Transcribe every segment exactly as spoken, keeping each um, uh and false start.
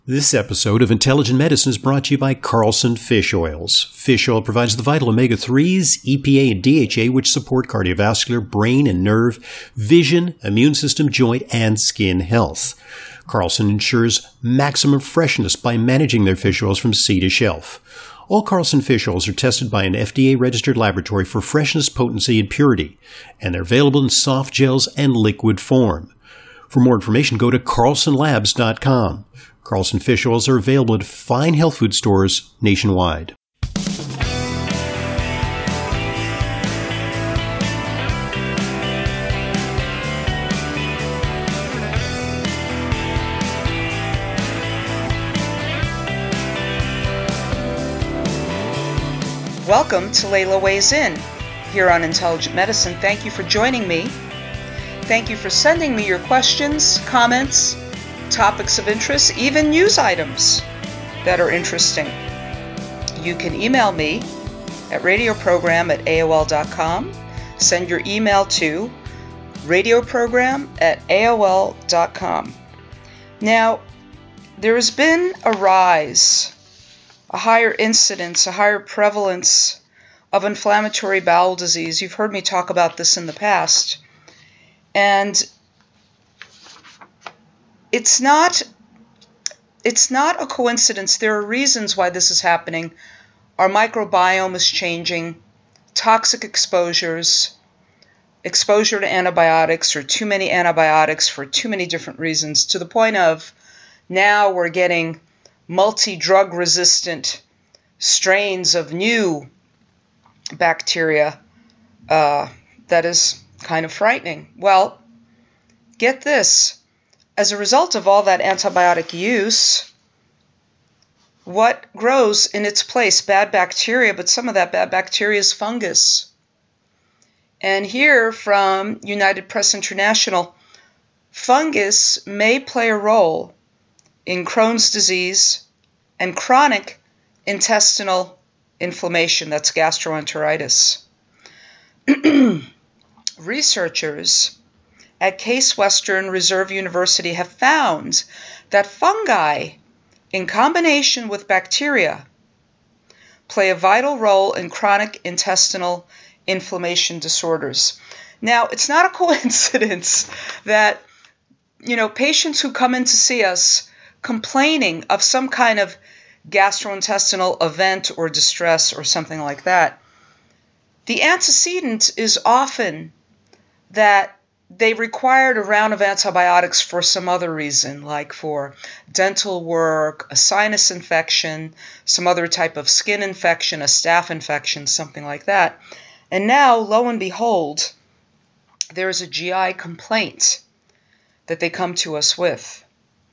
This episode of Intelligent Medicine is brought to you by Carlson Fish Oils. Fish oil provides the vital omega threes, E P A, and D H A, which support cardiovascular, brain and nerve, vision, immune system, joint, and skin health. Carlson ensures maximum freshness by managing their fish oils from sea to shelf. All Carlson fish oils are tested by an F D A-registered laboratory for freshness, potency, and purity, and they're available in soft gels and liquid form. For more information, go to carlson labs dot com. Carlson fish oils are available at fine health food stores nationwide. Welcome to Layla Weighs In, here on Intelligent Medicine. Thank you for joining me. Thank you for sending me your questions, comments, topics of interest, even news items that are interesting. You can email me at radioprogram at A O L dot com. Send your email to radioprogram at A O L dot com. Now, there has been a rise, a higher incidence, a higher prevalence of inflammatory bowel disease. You've heard me talk about this in the past. And it's not, it's not a coincidence. There are reasons why this is happening. Our microbiome is changing, toxic exposures, exposure to antibiotics or too many antibiotics for too many different reasons, to the point of now we're getting multi-drug resistant strains of new bacteria. Uh, that is kind of frightening. Well, get this. As a result of all that antibiotic use, what grows in its place? Bad bacteria, but some of that bad bacteria is fungus. And here from United Press International, fungus may play a role in Crohn's disease and chronic intestinal inflammation, that's gastroenteritis. Researchers at Case Western Reserve University have found that fungi, in combination with bacteria, play a vital role in chronic intestinal inflammation disorders. Now, it's not a coincidence that, you know, patients who come in to see us complaining of some kind of gastrointestinal event or distress or something like that, the antecedent is often that they required a round of antibiotics for some other reason, like for dental work, a sinus infection, some other type of skin infection, a staph infection, something like that. And now, lo and behold, there's a G I complaint that they come to us with.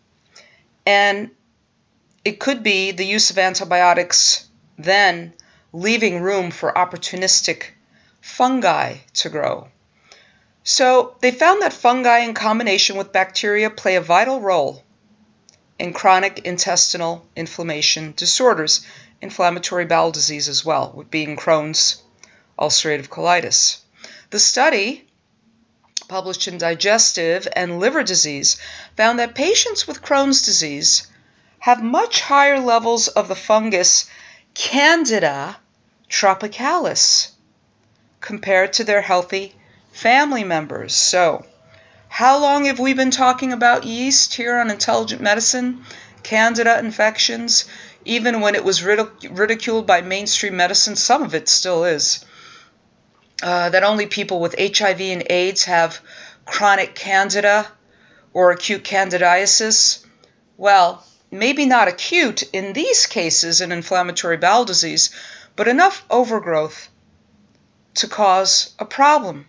And it could be the use of antibiotics then leaving room for opportunistic fungi to grow. So they found that fungi in combination with bacteria play a vital role in chronic intestinal inflammation disorders, inflammatory bowel disease as well, with being Crohn's, ulcerative colitis. The study, published in Digestive and Liver Disease, found that patients with Crohn's disease have much higher levels of the fungus Candida tropicalis compared to their healthy family members. So, how long have we been talking about yeast here on Intelligent Medicine? Candida infections, even when it was ridic- ridiculed by mainstream medicine, some of it still is. Uh, that only people with H I V and AIDS have chronic candida or acute candidiasis. Well, maybe not acute in these cases in inflammatory bowel disease, but enough overgrowth to cause a problem.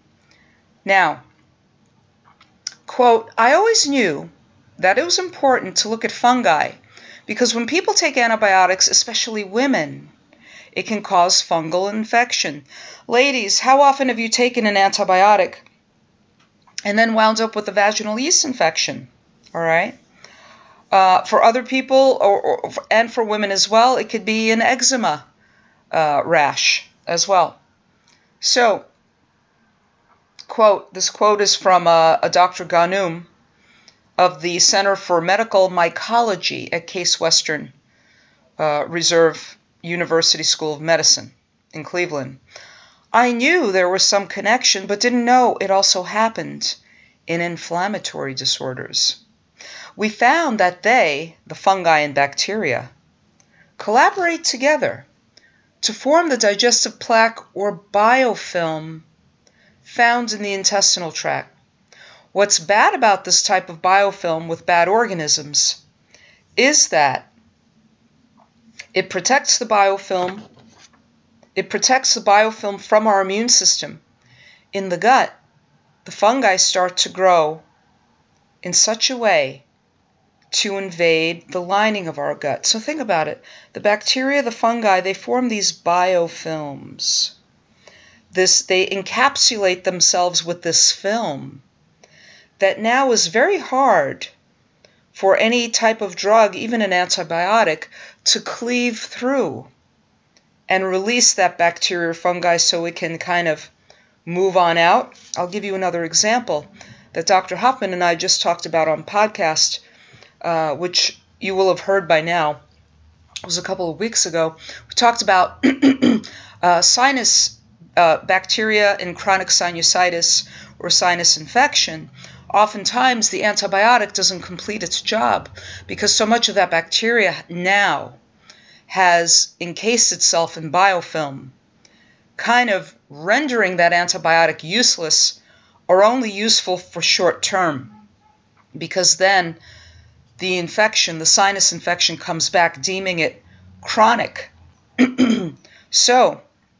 Now, quote, I always knew that it was important to look at fungi because when people take antibiotics, especially women, it can cause fungal infection. Ladies, how often have you taken an antibiotic and then wound up with a vaginal yeast infection? All right. Uh, for other people or, or and for women as well, it could be an eczema uh, rash as well. So, quote, this quote is from uh, a Doctor Ghanum, of the Center for Medical Mycology at Case Western uh, Reserve University School of Medicine in Cleveland. I knew there was some connection, but didn't know it also happened in inflammatory disorders. We found that they, the fungi and bacteria, collaborate together to form the digestive plaque or biofilm found in the intestinal tract. What's bad about this type of biofilm with bad organisms is that it protects the biofilm, it protects the biofilm from our immune system. In the gut, the fungi start to grow in such a way to invade the lining of our gut. So think about it. The bacteria, the fungi, they form these biofilms. This, they encapsulate themselves with this film that now is very hard for any type of drug, even an antibiotic, to cleave through and release that bacteria or fungi so it can kind of move on out. I'll give you another example that Doctor Hoffman and I just talked about on podcast, uh, which you will have heard by now. It was a couple of weeks ago. We talked about uh, sinus uh, bacteria in chronic sinusitis or sinus infection. Oftentimes, the antibiotic doesn't complete its job because so much of that bacteria now has encased itself in biofilm, kind of rendering that antibiotic useless or only useful for short term, because then the infection, the sinus infection, comes back, deeming it chronic. So,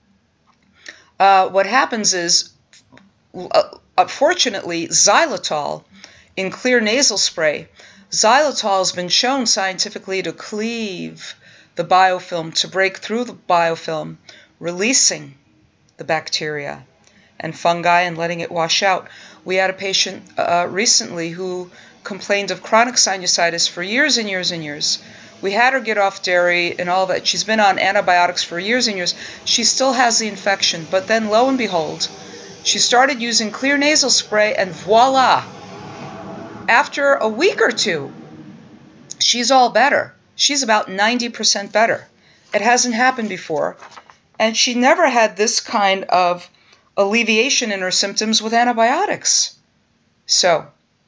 uh, what happens is, uh, Unfortunately, xylitol in clear nasal spray, xylitol has been shown scientifically to cleave the biofilm, to break through the biofilm, releasing the bacteria and fungi and letting it wash out. We had a patient uh, recently who complained of chronic sinusitis for years and years and years. We had her get off dairy and all that. She's been on antibiotics for years and years. She still has the infection, but then lo and behold, she started using clear nasal spray, and voila! After a week or two, she's all better. She's about ninety percent better. It hasn't happened before, and she never had this kind of alleviation in her symptoms with antibiotics. So,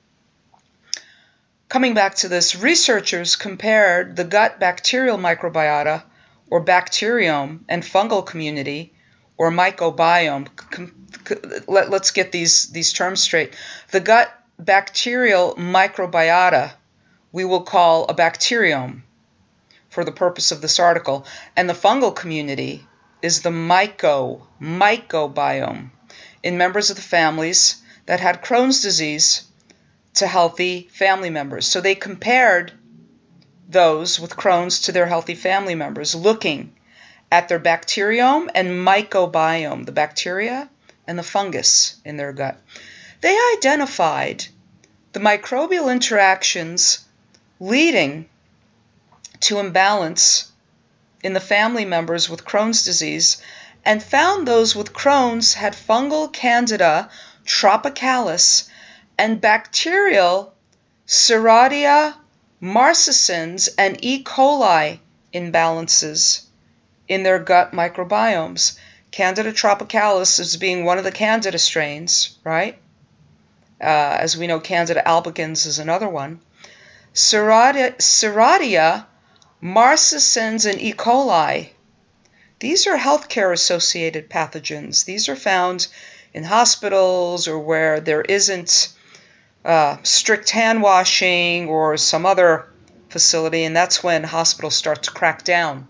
coming back to this, researchers compared the gut bacterial microbiota, or bacteriome, and fungal community, or mycobiome. Let, let's get these, these terms straight. The gut bacterial microbiota we will call a bacteriome for the purpose of this article, and the fungal community is the myco, mycobiome, in members of the families that had Crohn's disease to healthy family members. So they compared those with Crohn's to their healthy family members, looking at their bacteriome and mycobiome, the bacteria and the fungus in their gut. They identified the microbial interactions leading to imbalance in the family members with Crohn's disease, and found those with Crohn's had fungal Candida tropicalis and bacterial Serratia marcescens and E. coli imbalances in their gut microbiomes. Candida tropicalis is being one of the Candida strains, right? Uh, as we know, Candida albicans is another one. Serratia, Serratia marcescens and E. coli. These are healthcare-associated pathogens. These are found in hospitals or where there isn't uh, strict hand washing or some other facility, and that's when hospitals start to crack down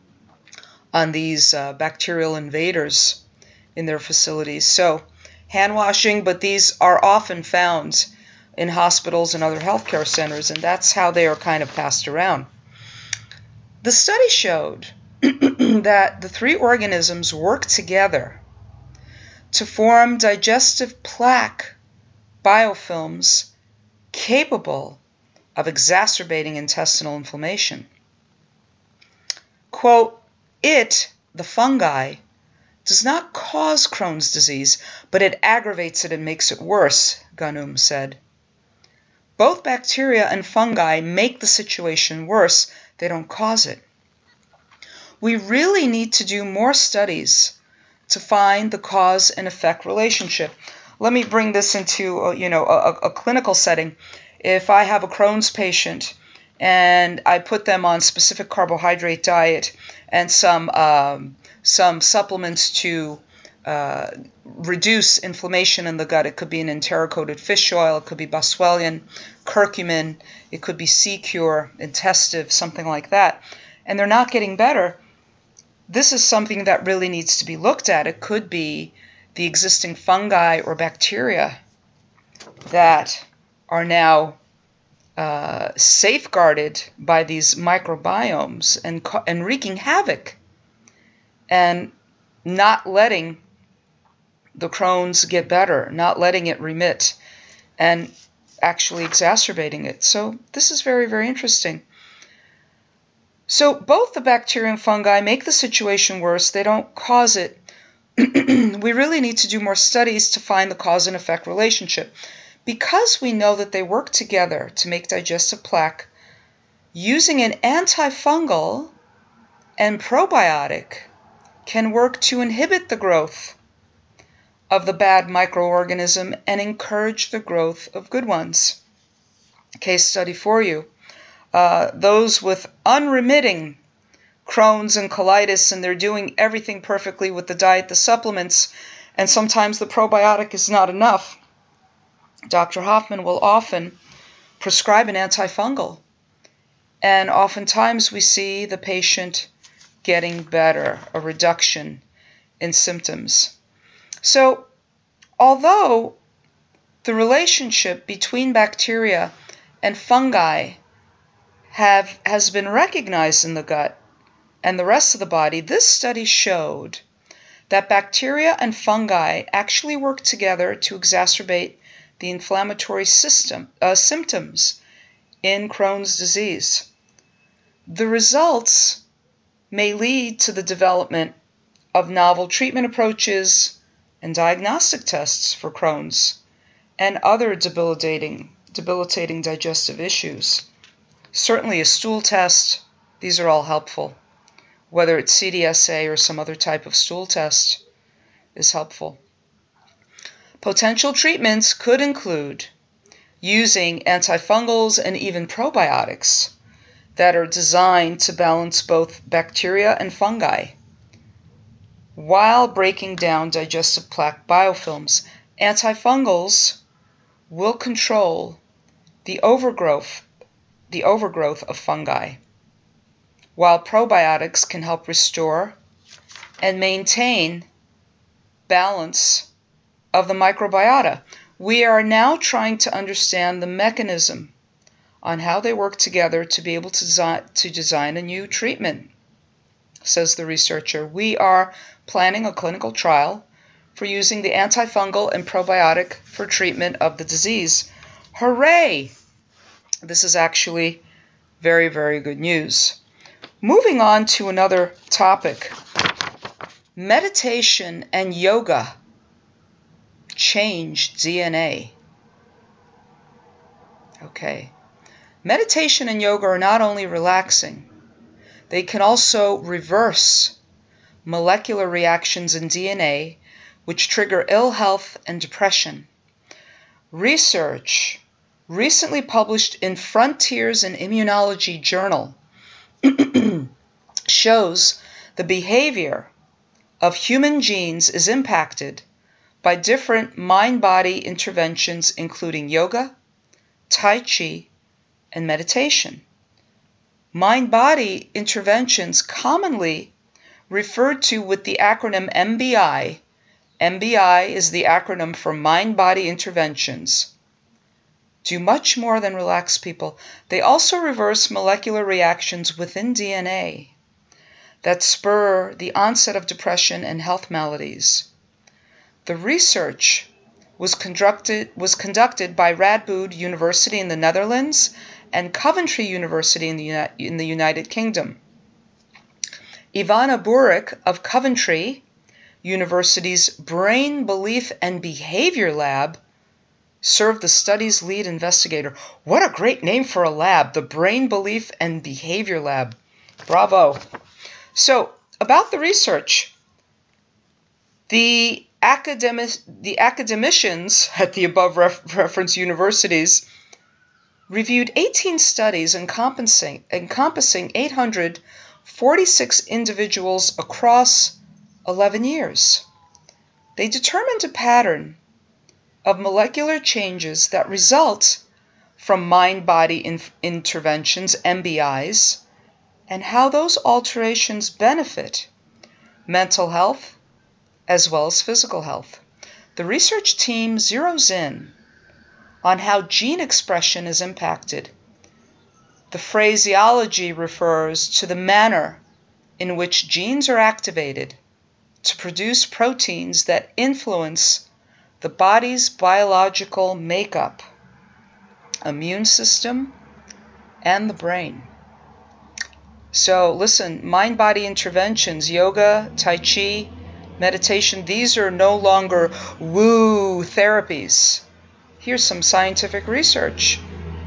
on these uh, bacterial invaders in their facilities. So hand washing, but these are often found in hospitals and other healthcare centers, and that's how they are kind of passed around. The study showed that the three organisms work together to form digestive plaque biofilms capable of exacerbating intestinal inflammation. Quote, it, the fungi, does not cause Crohn's disease, but it aggravates it and makes it worse, Ghanum said. Both bacteria and fungi make the situation worse. They don't cause it. We really need to do more studies to find the cause and effect relationship. Let me bring this into a, you know, a, a clinical setting. If I have a Crohn's patient and I put them on specific carbohydrate diet and some um, some supplements to uh, reduce inflammation in the gut, it could be an enteric-coated fish oil, it could be boswellian, curcumin, it could be C-Cure, Intestiv, something like that, and they're not getting better, this is something that really needs to be looked at. It could be the existing fungi or bacteria that are now uh, safeguarded by these microbiomes and, and wreaking havoc and not letting the Crohn's get better, not letting it remit, and actually exacerbating it. So this is very, very interesting. So both the bacteria and fungi make the situation worse. They don't cause it. We really need to do more studies to find the cause and effect relationship. Because we know that they work together to make digestive plaque, using an antifungal and probiotic can work to inhibit the growth of the bad microorganism and encourage the growth of good ones. Case study for you. Uh, those with unremitting Crohn's and colitis, and they're doing everything perfectly with the diet, the supplements, and sometimes the probiotic is not enough. Doctor Hoffman will often prescribe an antifungal, and oftentimes we see the patient getting better, a reduction in symptoms. So, although the relationship between bacteria and fungi have has been recognized in the gut and the rest of the body, this study showed that bacteria and fungi actually work together to exacerbate the inflammatory system uh, symptoms in Crohn's disease. The results may lead to the development of novel treatment approaches and diagnostic tests for Crohn's and other debilitating, debilitating digestive issues. Certainly a stool test, these are all helpful. Whether it's C D S A or some other type of stool test is helpful. Potential treatments could include using antifungals and even probiotics that are designed to balance both bacteria and fungi while breaking down digestive plaque biofilms. Antifungals will control the overgrowth the overgrowth of fungi, while probiotics can help restore and maintain balance of the microbiota. We are now trying to understand the mechanism on how they work together to be able to design, to design a new treatment, says the researcher. We are planning a clinical trial for using the antifungal and probiotic for treatment of the disease. Hooray! This is actually very, very good news. Moving on to another topic. Meditation and yoga change D N A. Okay. Meditation and yoga are not only relaxing, they can also reverse molecular reactions in D N A which trigger ill health and depression. Research recently published in Frontiers in Immunology journal shows the behavior of human genes is impacted by different mind-body interventions including yoga, Tai Chi, and meditation. Mind-body interventions, commonly referred to with the acronym M B I. M B I is the acronym for Mind-Body Interventions. Do much more than relax people. They also reverse molecular reactions within D N A that spur the onset of depression and health maladies. The research was conducted, was conducted by Radboud University in the Netherlands and Coventry University in the, in the United Kingdom. Ivana Burick of Coventry University's Brain, Belief, and Behavior Lab served the study's lead investigator. What a great name for a lab, the Brain Belief and Behavior Lab. Bravo. So, about the research, the, academic, the academicians at the above ref, referenced universities reviewed eighteen studies encompassing, encompassing eight hundred forty-six individuals across eleven years. They determined a pattern of molecular changes that result from mind-body in- interventions, M B Is, and how those alterations benefit mental health as well as physical health. The research team zeroes in on how gene expression is impacted. The phraseology refers to the manner in which genes are activated to produce proteins that influence the body's biological makeup, immune system, and the brain. So listen, mind-body interventions, yoga, tai chi, meditation, these are no longer woo therapies. Here's some scientific research.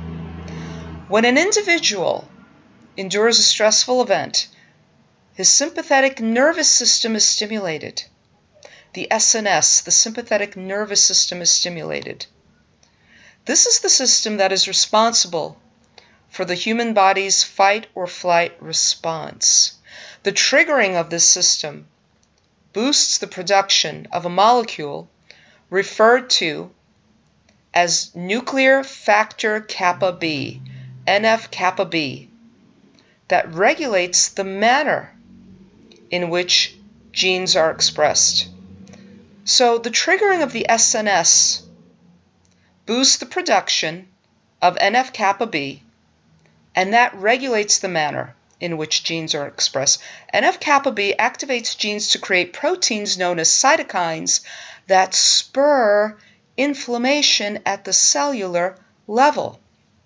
When an individual endures a stressful event, his sympathetic nervous system is stimulated. The S N S, the sympathetic nervous system, is stimulated. This is the system that is responsible for the human body's fight or flight response. The triggering of this system boosts the production of a molecule referred to as nuclear factor kappa B, N F kappa B, that regulates the manner in which genes are expressed. So the triggering of the S N S boosts the production of N F kappa B, and that regulates the manner in which genes are expressed. N F kappa B activates genes to create proteins known as cytokines that spur inflammation at the cellular level.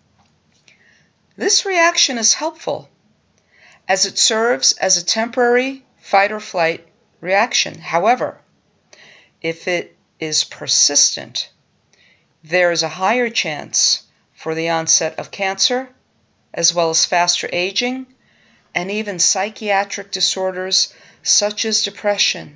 This reaction is helpful as it serves as a temporary fight or flight reaction. However, if it is persistent, there is a higher chance for the onset of cancer, as well as faster aging, and even psychiatric disorders such as depression.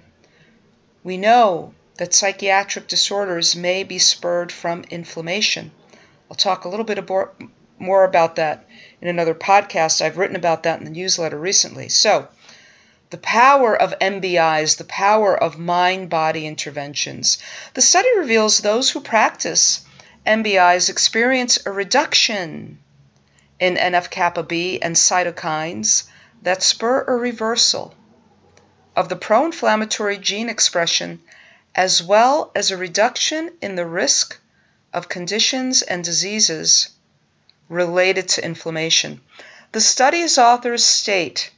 We know that psychiatric disorders may be spurred from inflammation. I'll talk a little bit more about that in another podcast. I've written about that in the newsletter recently. So, the power of M B Is, the power of mind-body interventions. The study reveals those who practice M B Is experience a reduction in N F kappa B and cytokines that spur a reversal of the pro-inflammatory gene expression, as well as a reduction in the risk of conditions and diseases related to inflammation. The study's authors state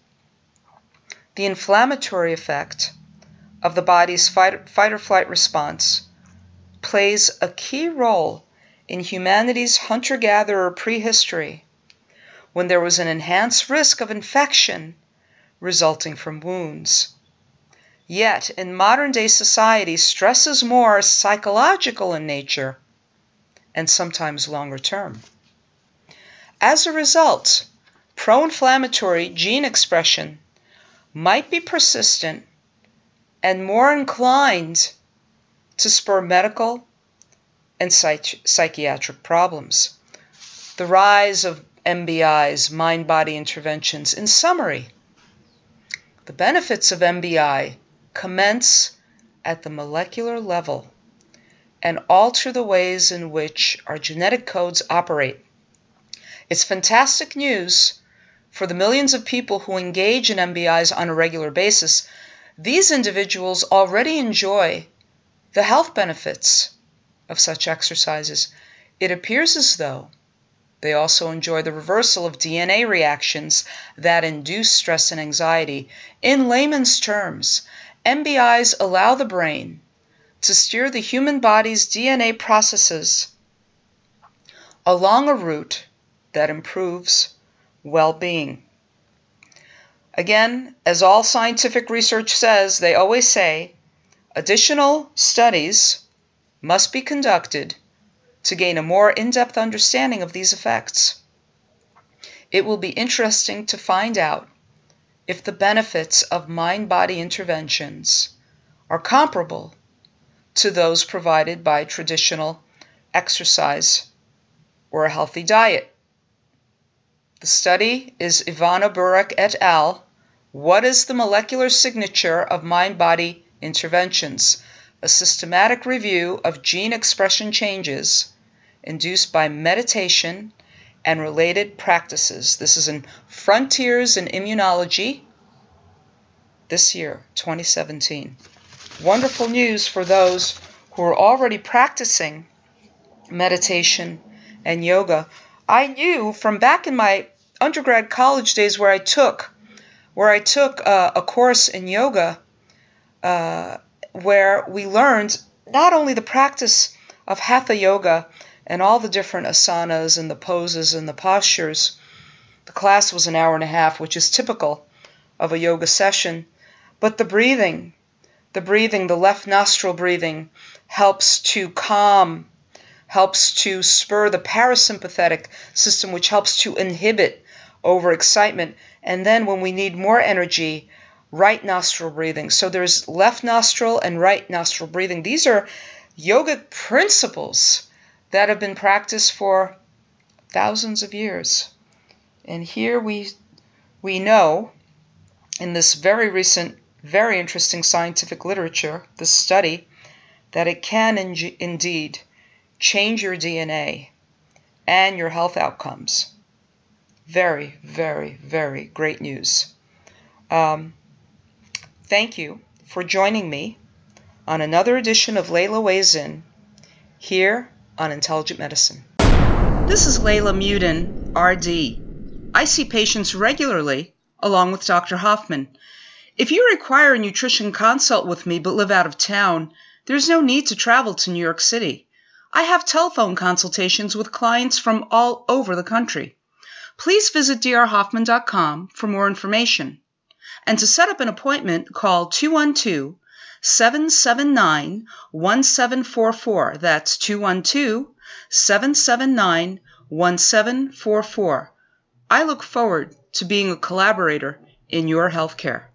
the inflammatory effect of the body's fight, fight or flight response plays a key role in humanity's hunter-gatherer prehistory, when there was an enhanced risk of infection resulting from wounds. Yet, in modern-day society, stress is more psychological in nature and sometimes longer term. As a result, pro-inflammatory gene expression might be persistent and more inclined to spur medical and psych- psychiatric problems. The rise of M B Is, mind-body interventions. In summary, the benefits of M B I commence at the molecular level and alter the ways in which our genetic codes operate. It's fantastic news for the millions of people who engage in M B Is on a regular basis. These individuals already enjoy the health benefits of such exercises. It appears as though they also enjoy the reversal of D N A reactions that induce stress and anxiety. In layman's terms, M B Is allow the brain to steer the human body's D N A processes along a route that improves well-being. Again, as all scientific research says, they always say, additional studies must be conducted to gain a more in-depth understanding of these effects. It will be interesting to find out if the benefits of mind-body interventions are comparable to those provided by traditional exercise or a healthy diet. The study is Ivana Burek et al. What is the molecular signature of mind-body interventions? A systematic review of gene expression changes induced by meditation and related practices. This is in Frontiers in Immunology this year, twenty seventeen. Wonderful news for those who are already practicing meditation and yoga. I knew from back in my undergrad college days where I took where I took a, a course in yoga uh, where we learned not only the practice of hatha yoga and all the different asanas and the poses and the postures. The class was an hour and a half, which is typical of a yoga session, but the breathing, the breathing, the left nostril breathing helps to calm, helps to spur the parasympathetic system, which helps to inhibit overexcitement. And then when we need more energy, right nostril breathing. So there's left nostril and right nostril breathing. These are yogic principles that have been practiced for thousands of years. And here we we know in this very recent, very interesting scientific literature, this study, that it can in- indeed change your D N A and your health outcomes. Very, very, very great news. Um, thank you for joining me on another edition of Layla Weighs In here on Intelligent Medicine. This is Layla Muden, R D. I see patients regularly along with Doctor Hoffman. If you require a nutrition consult with me but live out of town, there's no need to travel to New York City. I have telephone consultations with clients from all over the country. Please visit d r hoffman dot com for more information. And to set up an appointment, call two one two, seven seven nine, one seven four four. That's two one two, seven seven nine, one seven four four. I look forward to being a collaborator in your healthcare.